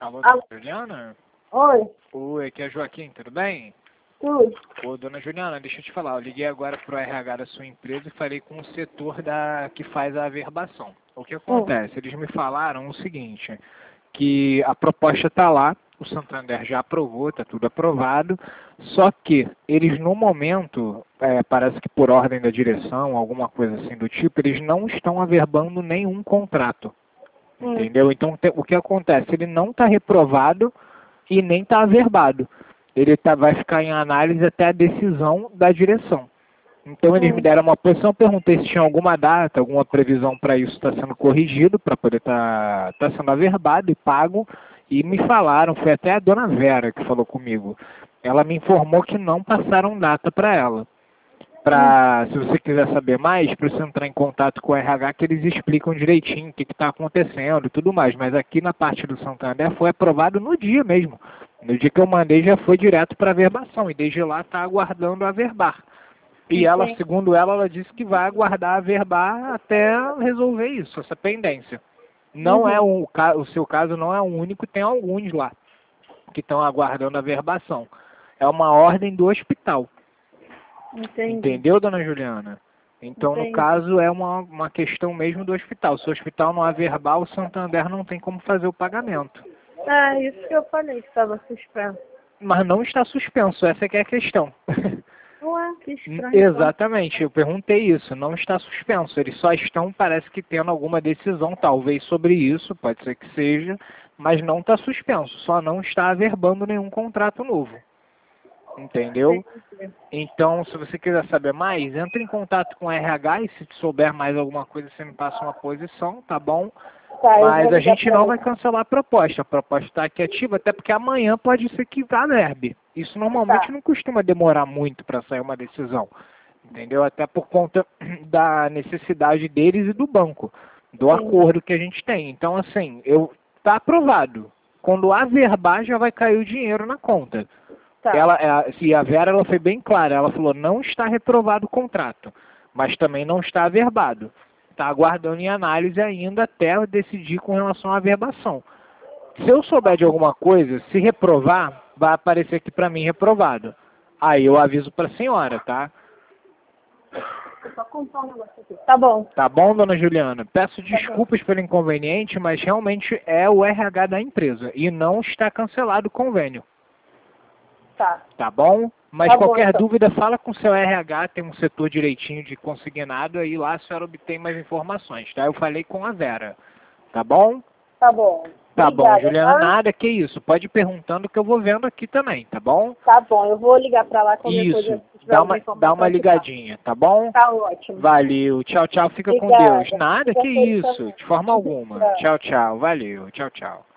Alô, Alô. dona Juliana? Oi, Oi, aqui é Joaquim, tudo bem? tudo. Ô, dona Juliana, deixa eu te falar, eu liguei agora pro RH da sua empresa e falei com o setor que faz a averbação. O que acontece? Eles me falaram o seguinte, que a proposta está lá, o Santander já aprovou, está tudo aprovado, só que eles no momento, parece que por ordem da direção, alguma coisa assim do tipo, eles não estão averbando nenhum contrato. Entendeu? Então, o que acontece? Ele não está reprovado e nem está averbado. Ele vai ficar em análise até a decisão da direção. Então, eles me deram uma posição, eu perguntei se tinha alguma data, alguma previsão para isso estar sendo corrigido, para poder estar sendo averbado e pago, e me falaram, foi até a dona Vera que falou comigo, ela me informou que não passaram data para ela. Se você quiser saber mais, para você entrar em contato com o RH, que eles explicam direitinho o que está acontecendo e tudo mais. Mas aqui na parte do Santander foi aprovado no dia mesmo. No dia que eu mandei já foi direto para a averbação e desde lá está aguardando averbar. E ela, segundo ela disse que vai aguardar averbar até resolver isso, essa pendência. Não é o seu caso não é o único, tem alguns lá que estão aguardando averbação. É uma ordem do hospital. Entendi. Entendeu, dona Juliana? Então, no caso, é uma questão mesmo do hospital. Se o hospital não averbar, o Santander não tem como fazer o pagamento. É, isso que eu falei, que estava suspenso. Mas não está suspenso, essa que é a questão. Ué, que estranho. Exatamente, eu perguntei isso, não está suspenso. Eles só estão, parece que tendo alguma decisão, talvez sobre isso, pode ser que seja, mas não está suspenso, só não está averbando nenhum contrato novo. Entendeu? Então, se você quiser saber mais, entre em contato com o RH e se souber mais alguma coisa, você me passa uma posição, tá bom? Tá, Mas a gente não vai cancelar a proposta está aqui ativa, até porque amanhã pode ser que averbe. Isso normalmente não costuma demorar muito para sair uma decisão, entendeu? Até por conta da necessidade deles e do banco, do acordo que a gente tem. Então, assim, tá aprovado. Quando averbar, já vai cair o dinheiro na conta. Se a Vera ela foi bem clara, ela falou, não está reprovado o contrato, mas também não está averbado. Está aguardando em análise ainda até decidir com relação à averbação. Se eu souber de alguma coisa, se reprovar, vai aparecer aqui para mim reprovado. Aí eu aviso para a senhora, tá? Só comprar um negócio aqui. Tá bom. Tá bom, dona Juliana? Peço desculpas pelo inconveniente, mas realmente é o RH da empresa e não está cancelado o convênio. Tá bom? Mas qualquer dúvida, fala com o seu RH, tem um setor direitinho de consignado, aí lá a senhora obtém mais informações, tá? Eu falei com a Vera, tá bom? Tá bom. Tá Obrigada, bom, Juliana, tá? nada, que isso. Pode ir perguntando que eu vou vendo aqui também, tá bom? Tá bom, eu vou ligar pra lá qualquer coisa. Isso, Se tiver alguma informação, dá uma eu te ligadinha, tá bom? passo. Tá ótimo. Valeu, tchau, tchau, fica com Obrigada. Deus. Nada, Fica que feliz isso, também. de forma alguma. Tchau. Tchau, tchau, valeu, tchau, tchau.